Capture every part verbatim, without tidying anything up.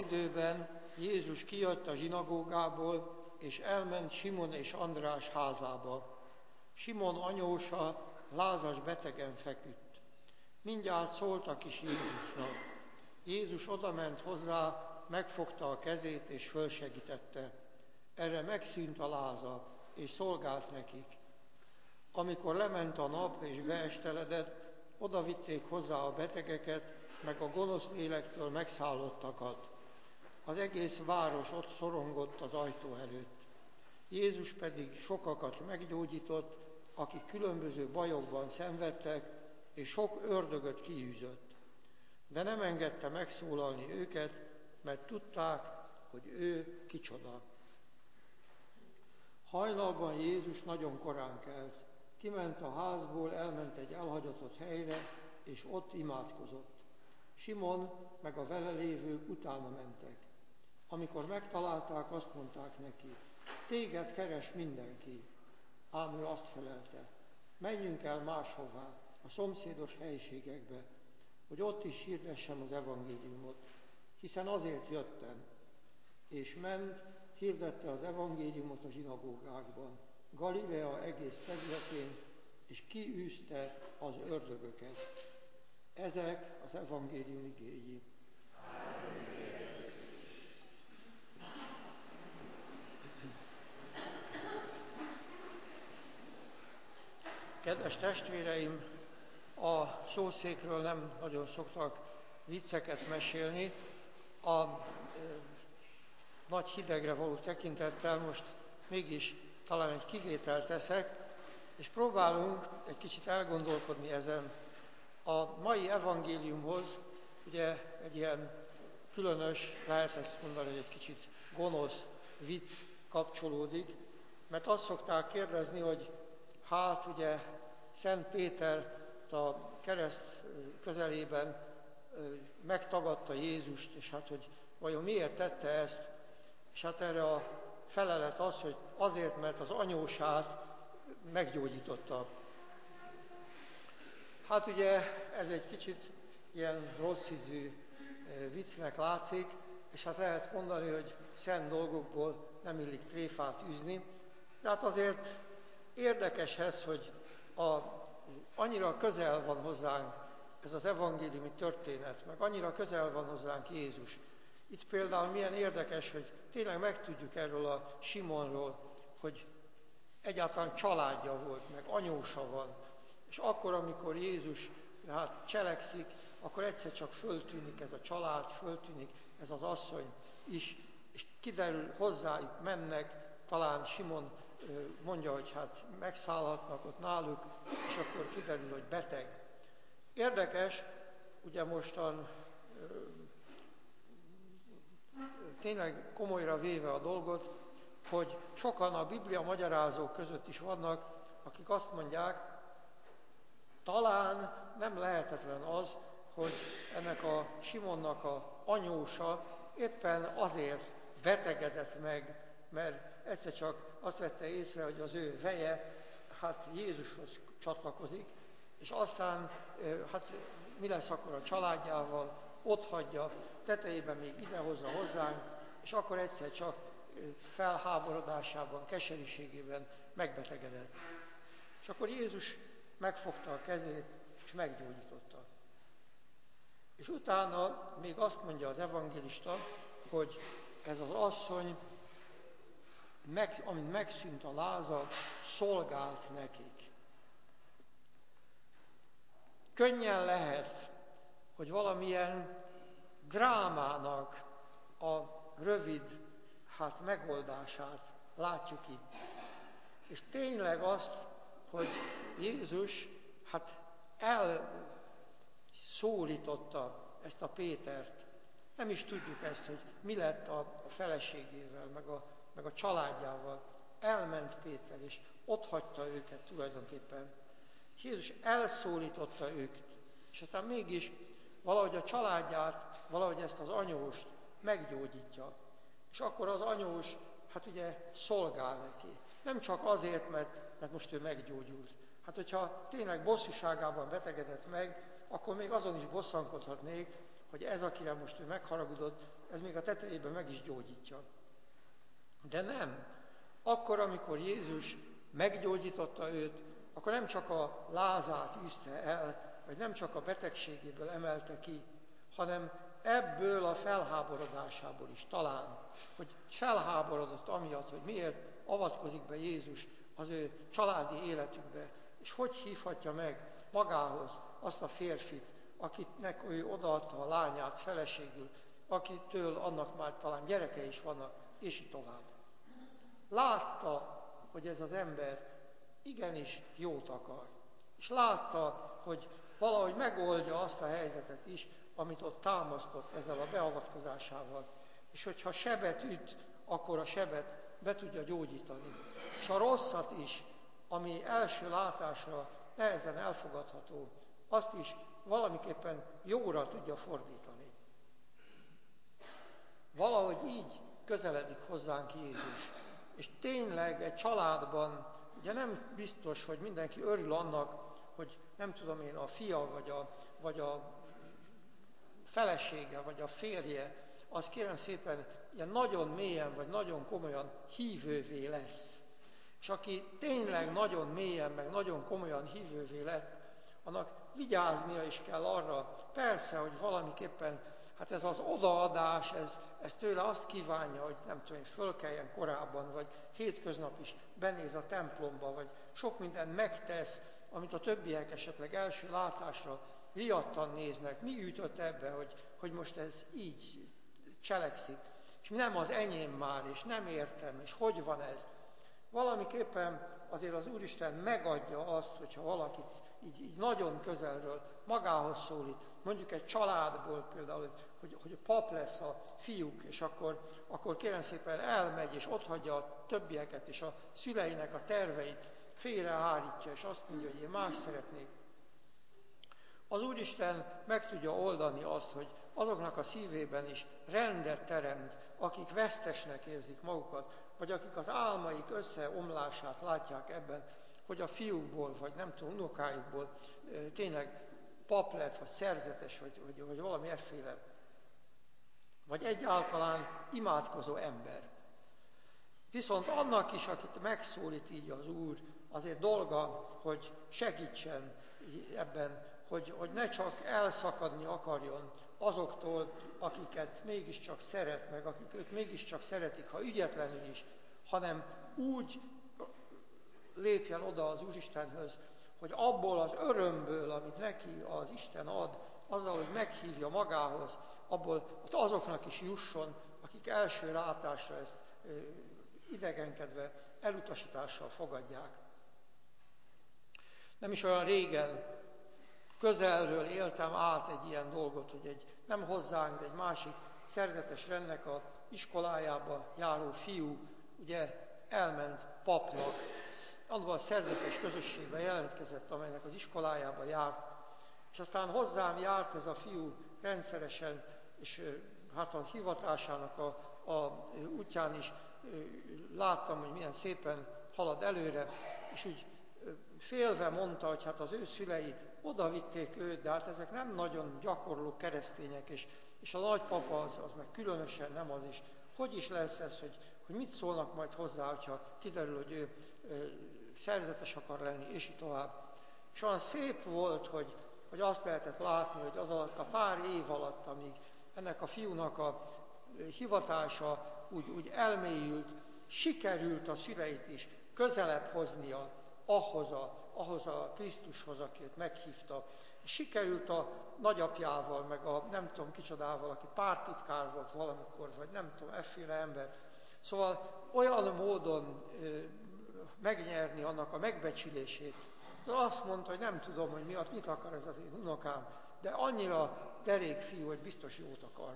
időben Jézus kijött a zsinagógából, és elment Simon és András házába. Simon anyósa lázas betegen feküdt. Mindjárt szóltak is Jézusnak. Jézus odament hozzá, megfogta a kezét és fölsegítette. Erre megszűnt a láza, és szolgált nekik. Amikor lement a nap és beesteledett, odavitték hozzá a betegeket, meg a gonosz lélektől megszállottakat. Az egész város ott szorongott az ajtó előtt. Jézus pedig sokakat meggyógyított, akik különböző bajokban szenvedtek, és sok ördögöt kiűzött. De nem engedte megszólalni őket, mert tudták, hogy ő kicsoda. Hajnalban Jézus nagyon korán kelt. Kiment a házból, elment egy elhagyatott helyre, és ott imádkozott. Simon meg a vele lévők utána mentek. Amikor megtalálták, azt mondták neki, téged keres mindenki. Ám ő azt felelte, menjünk el máshová, a szomszédos helyiségekbe, hogy ott is hirdessem az evangéliumot, hiszen azért jöttem. És ment, hirdette az evangéliumot a zsinagógákban, Galilea egész területén, és kiűzte az ördögöket. Ezek az evangélium igéi. Kedves testvéreim, a szószékről nem nagyon szoktak vicceket mesélni. A e, nagy hidegre való tekintettel most mégis talán egy kivételt teszek, és próbálunk egy kicsit elgondolkodni ezen. A mai evangéliumhoz ugye egy ilyen különös, lehet ezt mondani, hogy egy kicsit gonosz vicc kapcsolódik, mert azt szokták kérdezni, hogy hát ugye Szent Péter a kereszt közelében megtagadta Jézust, és hát hogy vajon miért tette ezt, és hát erre a felelet az, hogy azért, mert az anyósát meggyógyította. Hát ugye ez egy kicsit ilyen rossz ízű viccnek látszik, és hát lehet mondani, hogy szent dolgokból nem illik tréfát űzni, de hát azért érdekes ez, hogy a, annyira közel van hozzánk ez az evangéliumi történet, meg annyira közel van hozzánk Jézus. Itt például milyen érdekes, hogy tényleg megtudjuk erről a Simonról, hogy egyáltalán családja volt, meg anyósa van. És akkor, amikor Jézus hát cselekszik, akkor egyszer csak föltűnik ez a család, föltűnik ez az asszony is, és kiderül, hozzájuk mennek, talán Simon mondja, hogy hát megszállhatnak ott náluk, és akkor kiderül, hogy beteg. Érdekes, ugye mostan tényleg komolyra véve a dolgot, hogy sokan a Biblia magyarázók között is vannak, akik azt mondják, talán nem lehetetlen az, hogy ennek a Simonnak a anyósa éppen azért betegedett meg, mert egyszer csak azt vette észre, hogy az ő veje hát Jézushoz csatlakozik, és aztán hát mi lesz akkor a családjával, ott hagyja, tetejében még idehozza hozzánk, és akkor egyszer csak felháborodásában, keserűségében megbetegedett. És akkor Jézus megfogta a kezét, és meggyógyította. És utána még azt mondja az evangélista, hogy ez az asszony, meg, amint megszűnt a láza, szolgált nekik. Könnyen lehet, hogy valamilyen drámának a rövid hát, megoldását látjuk itt. És tényleg azt, hogy Jézus hát elszólította ezt a Pétert. Nem is tudjuk ezt, hogy mi lett a, a feleségével, meg a, meg a családjával. Elment Péter, és ott hagyta őket tulajdonképpen. És Jézus elszólította őket, és aztán mégis valahogy a családját, valahogy ezt az anyóst meggyógyítja. És akkor az anyós, hát ugye szolgál neki. Nem csak azért, mert, mert most ő meggyógyult. Hát hogyha tényleg bosszúságában betegedett meg, akkor még azon is bosszankodhatnék, hogy ez, akire most ő megharagudott, ez még a tetejében meg is gyógyítja. De nem. Akkor, amikor Jézus meggyógyította őt, akkor nem csak a lázát űzte el, vagy nem csak a betegségéből emelte ki, hanem ebből a felháborodásából is talán, hogy felháborodott amiatt, hogy miért avatkozik be Jézus az ő családi életükbe, és hogy hívhatja meg magához azt a férfit, akitnek ő odaadta a lányát feleségül, akitől annak már talán gyereke is vannak, és így tovább. Látta, hogy ez az ember igenis jót akar. És látta, hogy valahogy megoldja azt a helyzetet is, amit ott támasztott ezzel a beavatkozásával. És hogyha sebet üt, akkor a sebet be tudja gyógyítani. És a rosszat is, ami első látásra nehezen elfogadható, azt is valamiképpen jóra tudja fordítani. Valahogy így közeledik hozzánk Jézus. És tényleg egy családban, ugye nem biztos, hogy mindenki örül annak, hogy nem tudom én, a fia, vagy a, vagy a felesége, vagy a férje, az kérem szépen ilyen nagyon mélyen, vagy nagyon komolyan hívővé lesz. És aki tényleg nagyon mélyen, meg nagyon komolyan hívővé lett, annak vigyáznia is kell arra, persze, hogy valamiképpen, hát ez az odaadás, ez, ez tőle azt kívánja, hogy nem tudom, fölkeljen korábban, vagy hétköznap is benéz a templomba, vagy sok mindent megtesz, amit a többiek esetleg első látásra riadtan néznek. Mi ütött ebbe, hogy, hogy most ez így cselekszik, és nem az enyém már, és nem értem, és hogy van ez. Valamiképpen azért az Úristen megadja azt, hogyha valakit így, így nagyon közelről magához szólít, mondjuk egy családból például, hogy, hogy pap lesz a fiúk, és akkor, akkor kérem szépen elmegy, és otthagyja a többieket, és a szüleinek a terveit félreállítja, és azt mondja, hogy én más szeretnék. Az Úristen meg tudja oldani azt, hogy azoknak a szívében is rendet teremt, akik vesztesnek érzik magukat, vagy akik az álmaik összeomlását látják ebben, hogy a fiúkból, vagy nem tudom, unokájukból tényleg pap lett, vagy szerzetes, vagy, vagy, vagy valami efféle, vagy egyáltalán imádkozó ember. Viszont annak is, akit megszólít így az Úr, azért dolga, hogy segítsen ebben, hogy, hogy ne csak elszakadni akarjon azoktól, akiket mégiscsak szeret, meg akik őt mégiscsak szeretik, ha ügyetlenül is, hanem úgy lépjen oda az Úristenhöz, hogy abból az örömből, amit neki az Isten ad, azzal, hogy meghívja magához, abból azoknak is jusson, akik első látásra ezt idegenkedve, elutasítással fogadják. Nem is olyan régen közelről éltem át egy ilyen dolgot, hogy egy nem hozzánk, de egy másik szerzetes rendnek a iskolájába járó fiú, ugye elment papnak, abban a szerzetes közösségben jelentkezett, amelynek az iskolájába járt, és aztán hozzám járt ez a fiú rendszeresen, és hát a hivatásának a, a útján is láttam, hogy milyen szépen halad előre, és úgy félve mondta, hogy hát az ő szülei oda vitték őt, de hát ezek nem nagyon gyakorló keresztények, és, és a nagypapa az, az meg különösen nem az is. Hogy is lesz ez, hogy, hogy mit szólnak majd hozzá, hogyha kiderül, hogy ő ö, szerzetes akar lenni, és így tovább. És olyan szép volt, hogy, hogy azt lehetett látni, hogy az alatt a pár év alatt, amíg ennek a fiúnak a hivatása úgy, úgy elmélyült, sikerült a szüleit is közelebb hoznia ahhoz a, ahhoz a Krisztushoz, aki őt meghívta. És sikerült a nagyapjával, meg a nem tudom kicsodával, aki pártitkár volt valamikor, vagy nem tudom, efféle ember. Szóval olyan módon ö, megnyerni annak a megbecsülését. De azt mondta, hogy nem tudom, hogy miatt mit akar ez az én unokám, de annyira derék fiú, hogy biztos jót akar.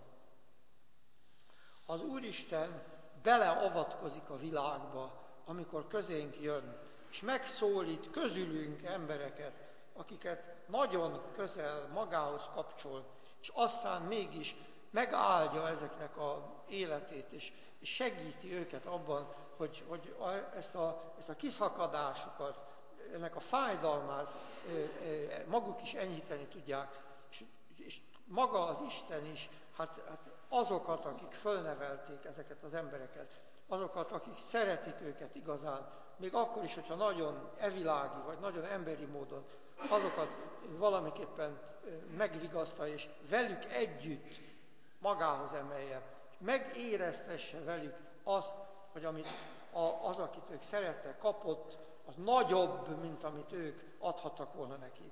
Az Úristen beleavatkozik a világba, amikor közénk jön, és megszólít közülünk embereket, akiket nagyon közel magához kapcsol, és aztán mégis megáldja ezeknek az életét, és, és segíti őket abban, hogy, hogy a, ezt, a, ezt a kiszakadásukat, ennek a fájdalmát e, e, maguk is enyhíteni tudják, és, és maga az Isten is, hát, hát azokat, akik fölnevelték ezeket az embereket, azokat, akik szeretik őket igazán, még akkor is, hogyha nagyon evilági, vagy nagyon emberi módon, azokat valamiképpen megvigasztalja, és velük együtt magához emelje, megéreztesse velük azt, hogy amit az, akit ők szerettek, kapott, az nagyobb, mint amit ők adhattak volna neki.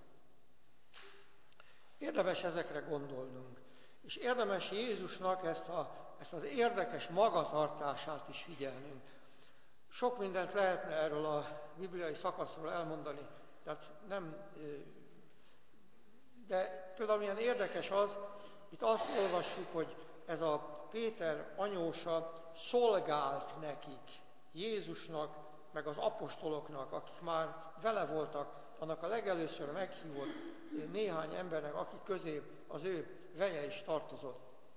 Érdemes ezekre gondolnunk, és érdemes Jézusnak ezt, a, ezt az érdekes magatartását is figyelnünk. Sok mindent lehetne erről a bibliai szakaszról elmondani, tehát nem, de például milyen érdekes az, itt azt olvassuk, hogy ez a Péter anyósa szolgált nekik, Jézusnak, meg az apostoloknak, akik már vele voltak, annak a legelőször meghívott néhány embernek, akik közé az ő veje is tartozott.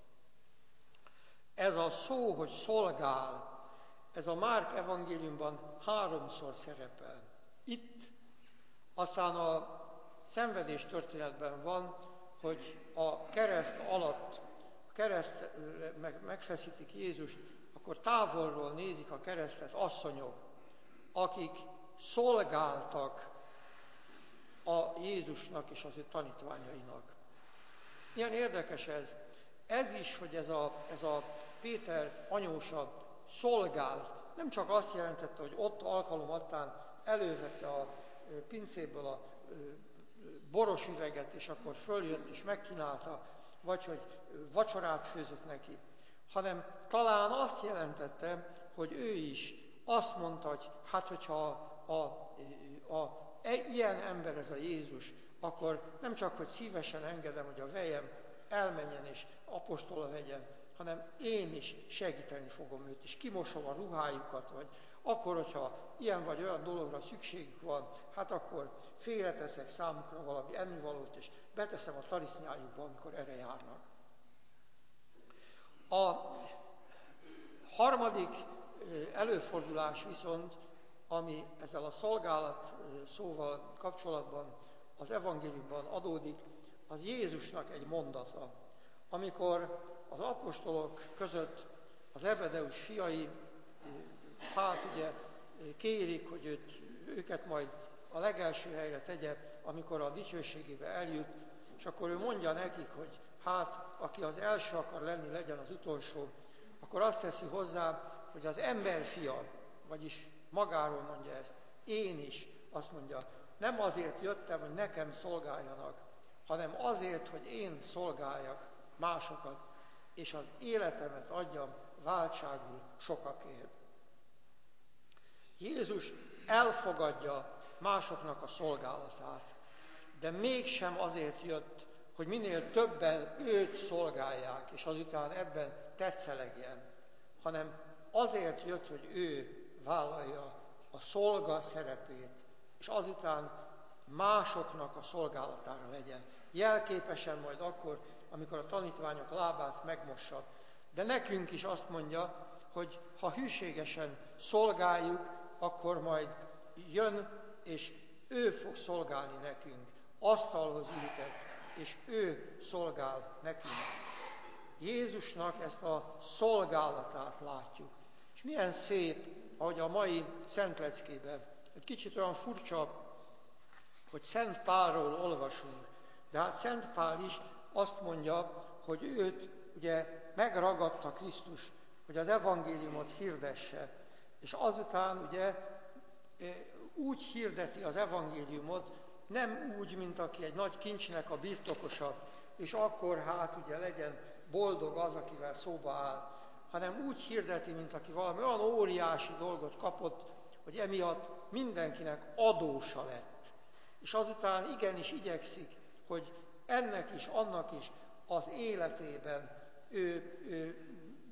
Ez a szó, hogy szolgál, ez a Márk evangéliumban háromszor szerepel. Itt, aztán a szenvedés történetben van, hogy a kereszt alatt, a kereszt megfeszítik Jézust, akkor távolról nézik a keresztet asszonyok, akik szolgáltak a Jézusnak és az ő tanítványainak. Milyen érdekes ez. Ez is, hogy ez a, ez a Péter anyósa szolgált, nem csak azt jelentette, hogy ott alkalomattán elővette a pincéből a boros üveget, és akkor följött és megkínálta, vagy hogy vacsorát főzött neki, hanem talán azt jelentette, hogy ő is azt mondta, hogy hát hogyha a, a, a, a, ilyen ember ez a Jézus, akkor nem csak, hogy szívesen engedem, hogy a vejem elmenjen és apostola legyen, hanem én is segíteni fogom őt, és kimosom a ruhájukat, vagy akkor, hogyha ilyen vagy olyan dologra szükségük van, hát akkor félreteszek számukra valami ennivalót, és beteszem a tarisznyájukba, amikor erre járnak. A harmadik előfordulás viszont, ami ezzel a szolgálat szóval kapcsolatban az evangéliumban adódik, az Jézusnak egy mondata. Amikor az apostolok között az Ebedeus fiai, hát ugye kérik, hogy őt, őket majd a legelső helyre tegye, amikor a dicsőségébe eljut, és akkor ő mondja nekik, hogy hát, aki az első akar lenni, legyen az utolsó, akkor azt teszi hozzá, hogy az emberfia, vagyis magáról mondja ezt, én is, azt mondja, nem azért jöttem, hogy nekem szolgáljanak, hanem azért, hogy én szolgáljak másokat, és az életemet adjam váltságul sokakért. Jézus elfogadja másoknak a szolgálatát, de mégsem azért jött, hogy minél többen őt szolgálják, és azután ebben tetszelegjen, hanem azért jött, hogy ő vállalja a szolga szerepét, és azután másoknak a szolgálatára legyen. Jelképesen majd akkor, amikor a tanítványok lábát megmossa. De nekünk is azt mondja, hogy ha hűségesen szolgáljuk, akkor majd jön, és ő fog szolgálni nekünk. Asztalhoz ültet, és ő szolgál nekünk. Jézusnak ezt a szolgálatát látjuk. És milyen szép, ahogy a mai szentleckében. Egy kicsit olyan furcsa, hogy Szent Pálról olvasunk, de hát Szent Pál is azt mondja, hogy őt ugye megragadta Krisztus, hogy az evangéliumot hirdesse, és azután ugye úgy hirdeti az evangéliumot, nem úgy, mint aki egy nagy kincsnek a birtokosa, és akkor hát ugye legyen boldog az, akivel szóba áll, hanem úgy hirdeti, mint aki valami olyan óriási dolgot kapott, hogy emiatt mindenkinek adósa lett. És azután igenis igyekszik, hogy ennek is, annak is az életében ő, ő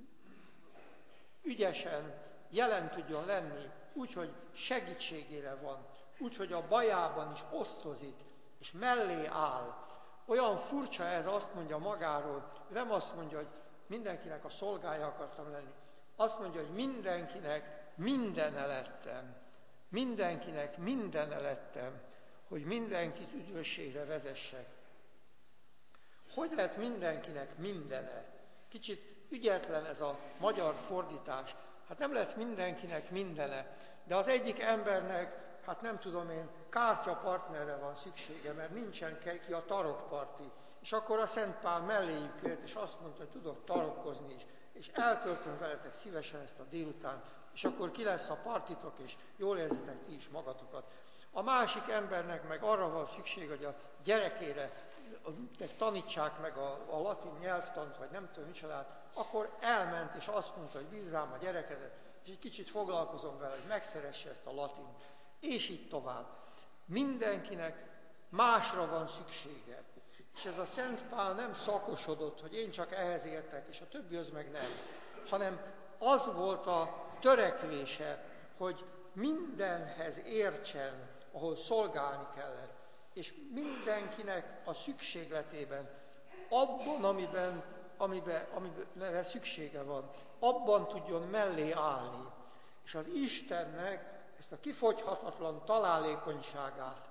ügyesen jelen tudjon lenni, úgyhogy segítségére van, úgyhogy a bajában is osztozik, és mellé áll. Olyan furcsa ez, azt mondja magáról, nem azt mondja, hogy mindenkinek a szolgája akartam lenni, azt mondja, hogy mindenkinek mindene lettem, mindenkinek mindene lettem, hogy mindenkit üdvösségre vezessek. Hogy lett mindenkinek mindene? Kicsit ügyetlen ez a magyar fordítás. Hát nem lett mindenkinek mindene, de az egyik embernek, hát nem tudom én, kártyapartnerre van szüksége, mert nincsen ki a tarokparti. És akkor a Szent Pál melléjük ért, és azt mondta, hogy tudok tarokkozni is, és eltöltöm veletek szívesen ezt a délutánt, és akkor ki lesz a partitok, és jól érzitek ti is magatokat. A másik embernek meg arra van szükség, hogy a gyerekére tanítsák meg a, a latin nyelvtant, vagy nem tudom micsodát, akkor elment, és azt mondta, hogy bízd rám a gyerekedet, és egy kicsit foglalkozom vele, hogy megszeresse ezt a latin. És így tovább. Mindenkinek másra van szüksége. És ez a Szent Pál nem szakosodott, hogy én csak ehhez értek, és a többi az meg nem, hanem az volt a törekvése, hogy mindenhez értsen, ahol szolgálni kellett, és mindenkinek a szükségletében, abban, amiben, amiben, amiben szüksége van, abban tudjon mellé állni. És az Istennek ezt a kifogyhatatlan találékonyságát,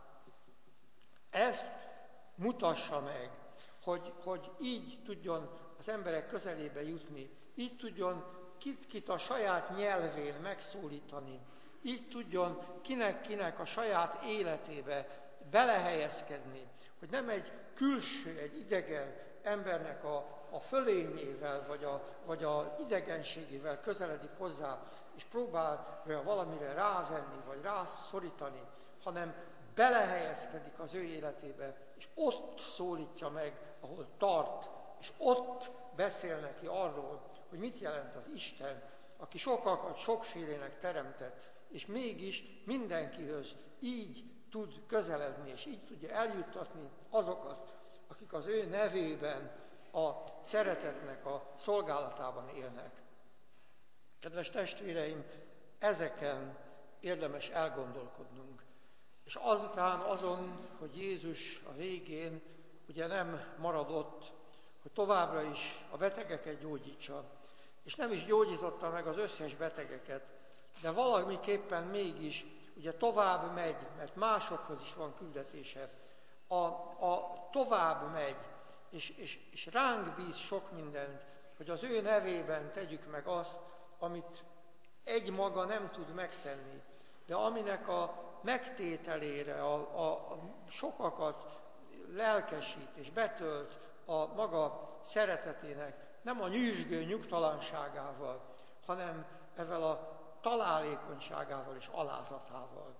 ezt mutassa meg, hogy, hogy így tudjon az emberek közelébe jutni, így tudjon kit-kit a saját nyelvén megszólítani, így tudjon kinek-kinek a saját életébe belehelyezkedni, hogy nem egy külső, egy idegen embernek a, a fölényével, vagy a, vagy a idegenségével közeledik hozzá, és próbál valamire rávenni, vagy rászorítani, hanem belehelyezkedik az ő életébe, és ott szólítja meg, ahol tart, és ott beszél neki arról, hogy mit jelent az Isten, aki sokakat sokfélének teremtett, és mégis mindenkihöz így tud közeledni, és így tudja eljuttatni azokat, akik az ő nevében a szeretetnek a szolgálatában élnek. Kedves testvéreim, ezeken érdemes elgondolkodnunk. És azután azon, hogy Jézus a végén ugye nem marad ott, hogy továbbra is a betegeket gyógyítsa, és nem is gyógyította meg az összes betegeket, de valamiképpen mégis ugye tovább megy, mert másokhoz is van küldetése, a, a tovább megy, és, és, és ránk bíz sok mindent, hogy az ő nevében tegyük meg azt, amit egymaga nem tud megtenni, de aminek a megtételére a, a, a sokakat lelkesít és betölt a maga szeretetének, nem a nyüzsgő nyugtalanságával, hanem ezzel a találékonyságával és alázatával.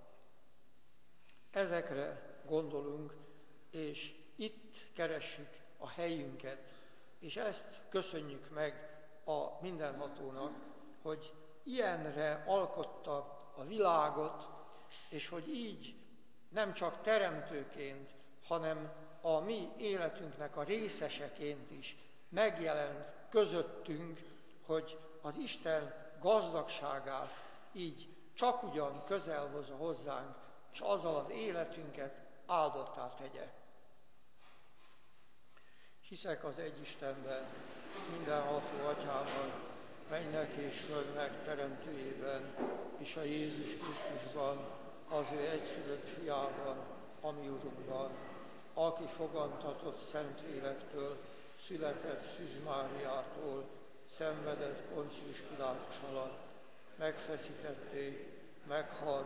Ezekre gondolunk, és itt keressük a helyünket, és ezt köszönjük meg a mindenhatónak, hogy ilyenre alkotta a világot, és hogy így nem csak teremtőként, hanem a mi életünknek a részeseként is megjelent közöttünk, hogy az Isten gazdagságát így csak ugyan közel hozza hozzánk, és azzal az életünket áldottá tegye. Hiszek az egy Istenben, mindenható Atyában, mennek és földnek teremtőjében, és a Jézus Krisztusban, az ő egyszülött fiában, a mi Urunkban, aki fogantatott Szentlélektől, született Szűz Máriától, szenvedett Poncius Pilátus alatt, megfeszítették, meghalt,